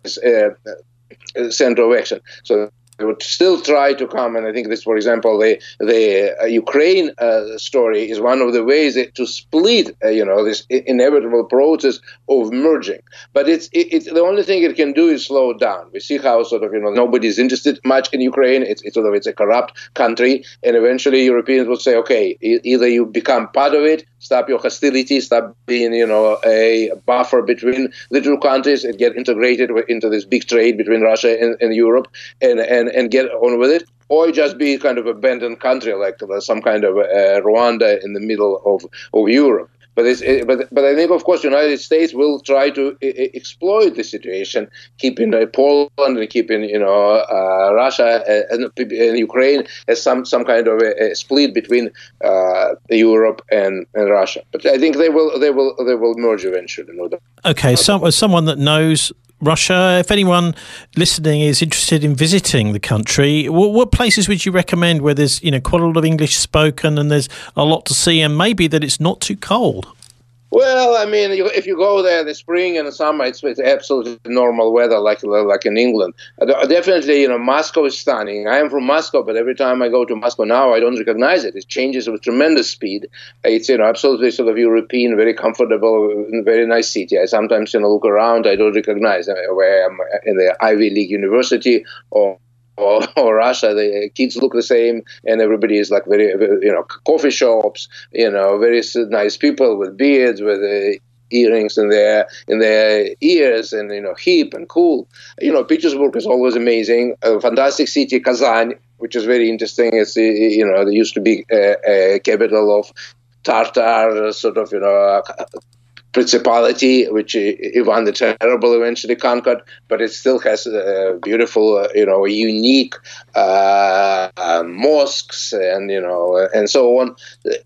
D: center of action. So they would still try to come, and I think this, for example, the Ukraine story is one of the ways to split, this inevitable process of merging. But it's the only thing it can do is slow it down. We see how sort of nobody's interested much in Ukraine. It's a corrupt country, and eventually Europeans will say, okay, either you become part of it, stop your hostility, stop being a buffer between the two countries, and get integrated into this big trade between Russia and Europe, and get on with it, or just be kind of abandoned country like some kind of Rwanda in the middle of Europe. But I think, of course, the United States will try to exploit the situation, keeping Poland and keeping Russia and Ukraine as some kind of a split between Europe and Russia. But I think they will merge eventually. No doubt.
A: Okay, so as someone that knows Russia, if anyone listening is interested in visiting the country, what places would you recommend where there's quite a lot of English spoken and there's a lot to see, and maybe that it's not too cold?
D: Well, I mean, if you go there in the spring and the summer, it's absolutely normal weather, like in England. Definitely, Moscow is stunning. I am from Moscow, but every time I go to Moscow now, I don't recognize it. It changes with tremendous speed. It's absolutely sort of European, very comfortable, very nice city. I sometimes look around, I don't recognize where I am in the Ivy League university or Russia. The kids look the same, and everybody is like very, coffee shops, very nice people with beards, with earrings in their ears, and hip and cool. Petersburg is always amazing. A fantastic city, Kazan, which is very interesting. It's there used to be a capital of Tartar sort of principality, which Ivan the Terrible eventually conquered, but it still has beautiful, unique mosques and so on.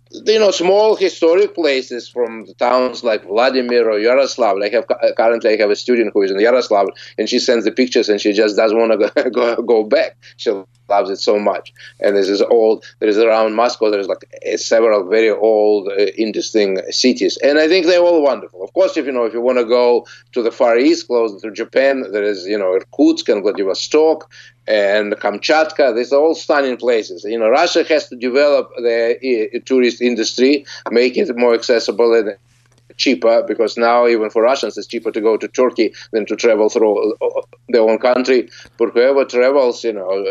D: Small historic places from the towns like Vladimir or Yaroslav. Currently I have a student who is in Yaroslav, and she sends the pictures, and she just doesn't want to go back. She loves it so much. And there is around Moscow, there's several very old, interesting cities. And I think they're all wonderful. Of course, if you want to go to the Far East, closer to Japan, there is, Irkutsk and Vladivostok and Kamchatka. These are all stunning places. Russia has to develop the tourist industry, make it more accessible and cheaper, because now even for Russians it's cheaper to go to Turkey than to travel through their own country. But whoever travels,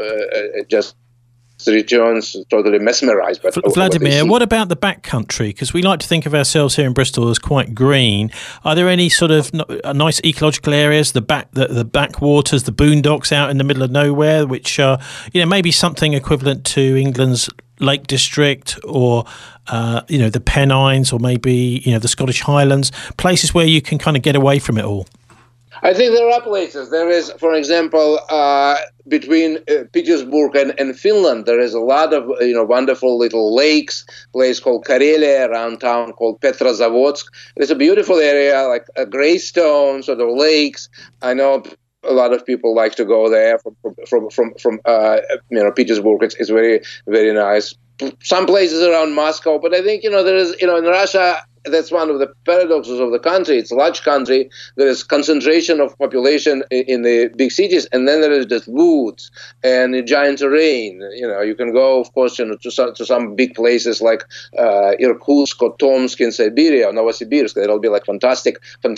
D: just returns totally mesmerized. But
A: Vladimir, what about the backcountry? Because we like to think of ourselves here in Bristol as quite green. Are there any sort of nice ecological areas, the backwaters, the boondocks out in the middle of nowhere, which are, maybe something equivalent to England's Lake District or the Pennines, or maybe the Scottish Highlands, places where you can kind of get away from it all?
D: I think there are places. There is, for example, between Petersburg and Finland, there is a lot of wonderful little lakes. Place called Karelia, around town called Petrozavodsk. It's a beautiful area, like a gray stone sort of lakes. I know a lot of people like to go there from Petersburg. It's very, very nice. Some places around Moscow, but I think there is in Russia. That's one of the paradoxes of the country. It's a large country. There is concentration of population in the big cities, and then there is just woods and a giant terrain. You can go, of course, to some big places like Irkutsk or Tomsk in Siberia, or Novosibirsk. It'll be like fantastic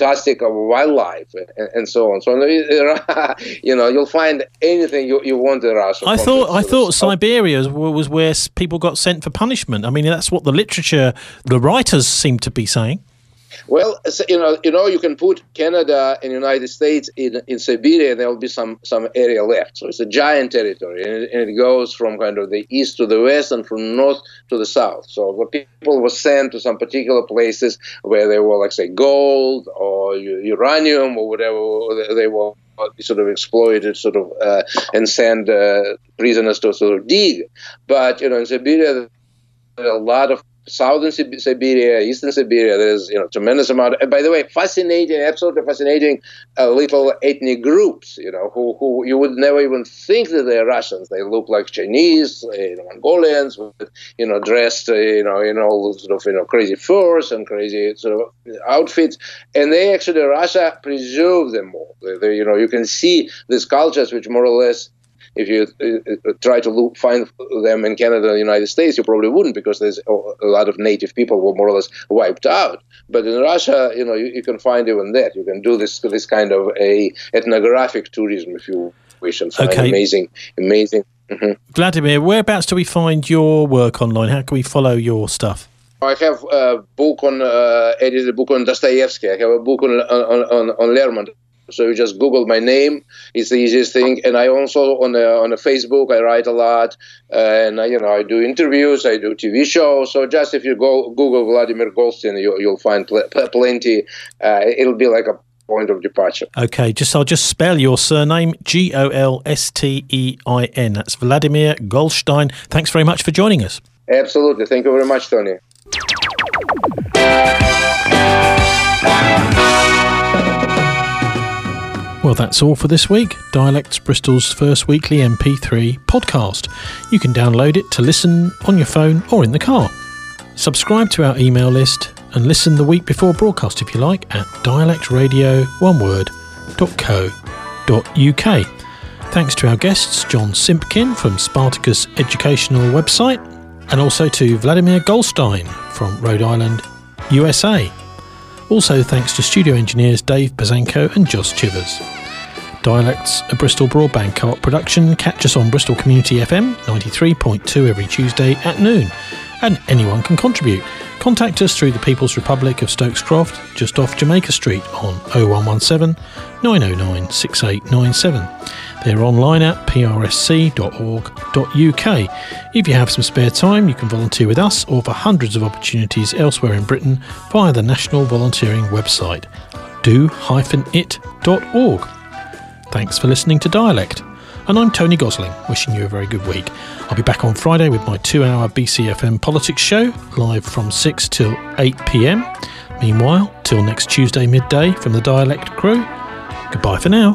D: wildlife and so on. So you'll find anything you want in Russia.
A: I thought Siberia was where people got sent for punishment. I mean, that's what the writers seem to be saying.
D: Well, you can put Canada and United States in Siberia, and there will be some area left. So it's a giant territory, and it goes from kind of the east to the west and from north to the south. So the people were sent to some particular places where they were, like, say, gold or uranium or whatever they were sort of exploited, and send prisoners to sort of dig. But in Siberia, there are a lot of southern Siberia, eastern Siberia, there's tremendous amount. And by the way, absolutely fascinating little ethnic groups, who you would never even think that they're Russians. They look like Chinese, Mongolians, dressed, in all sort of crazy furs and crazy sort of outfits. And they actually, Russia preserved them all. You can see these cultures, which more or less, if you try to find them in Canada and the United States, you probably wouldn't, because there's a lot of native people who were more or less wiped out. But in Russia, you can find even that. You can do this kind of a ethnographic tourism, if you wish, and find amazing. Mm-hmm.
A: Vladimir, whereabouts do we find your work online? How can we follow your stuff?
D: I have a book edited a book on Dostoevsky. I have a book on Lermontov. So you just Google my name; it's the easiest thing. And I also on a Facebook, I write a lot, and I do interviews, I do TV shows. So just if you Google Vladimir Goldstin, you'll find plenty. It'll be like a point of departure.
A: Okay, I'll just spell your surname: Golstein. That's Vladimir Goldstein. Thanks very much for joining us.
D: Absolutely, thank you very much, Tony.
A: Well, that's all for this week. Dialects Bristol's first weekly MP3 podcast. You can download it to listen on your phone or in the car. Subscribe to our email list and listen the week before broadcast if you like at dialectradio.co.uk. Thanks to our guests, John Simpkin from Spartacus Educational website, and also to Vladimir Goldstein from Rhode Island, USA. Also thanks to studio engineers Dave Bazanko and Joss Chivers. Dialects, a Bristol Broadband Co-op production. Catch us on Bristol Community FM 93.2 every Tuesday at noon. And anyone can contribute. Contact us through the People's Republic of Stokes Croft, just off Jamaica Street, on 0117 909 6897. They're online at prsc.org.uk. If you have some spare time, you can volunteer with us or for hundreds of opportunities elsewhere in Britain via the National Volunteering website, do-it.org. Thanks for listening to Dialect. And I'm Tony Gosling, wishing you a very good week. I'll be back on Friday with my 2-hour BCFM politics show, live from 6 till 8 p.m. Meanwhile, till next Tuesday midday from the Dialect crew, goodbye for now.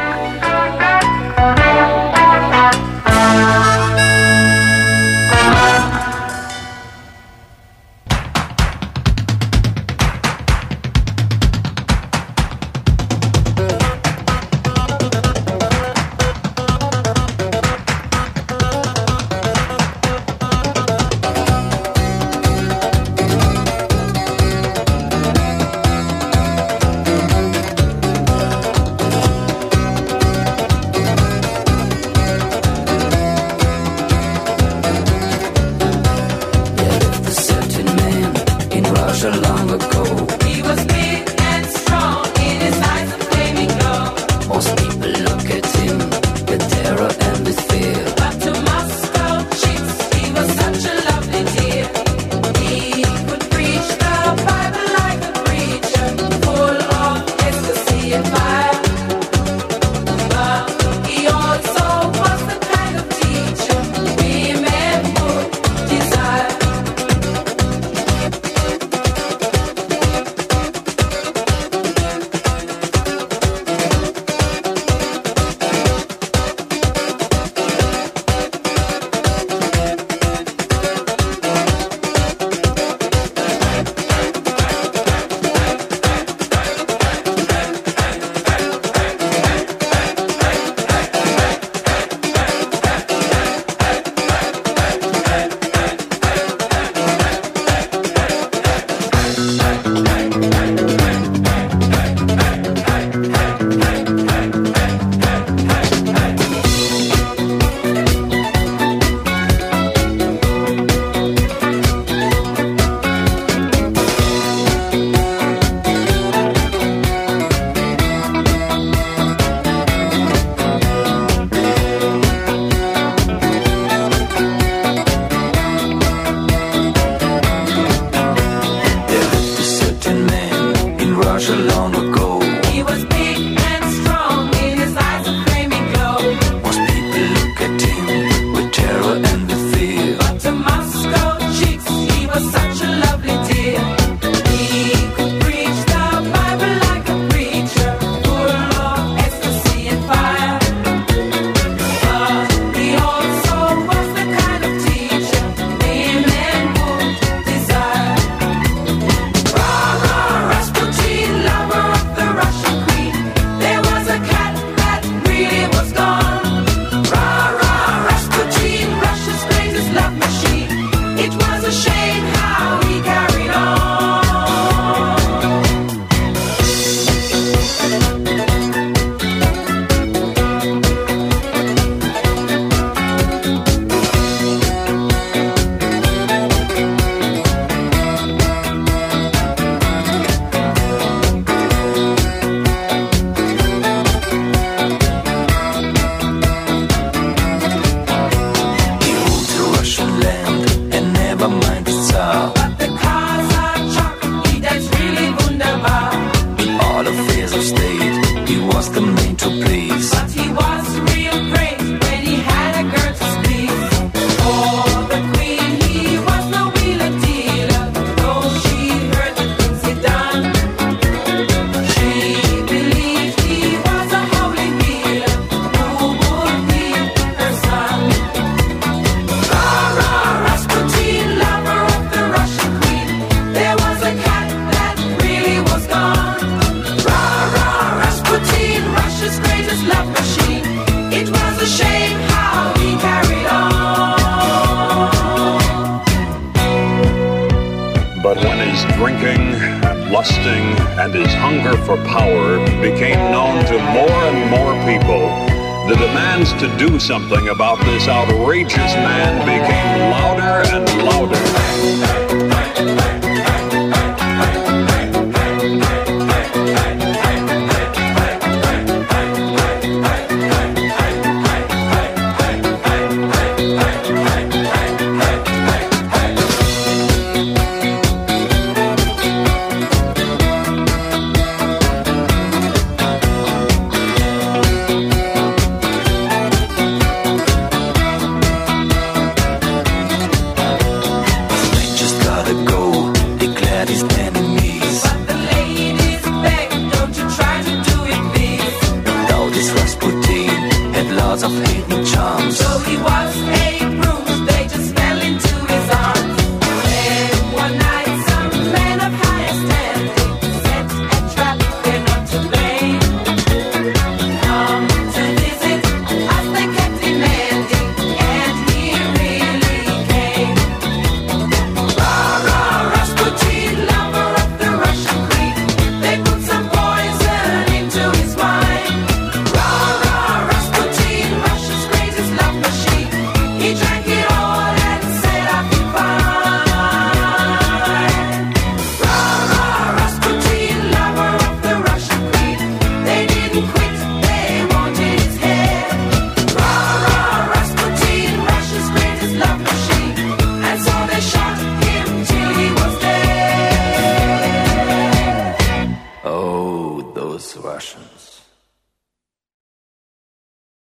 E: drinking, lusting, and his hunger for power became known to more and more people, the demands to do something about this outrageous man became louder and louder.
F: Russians.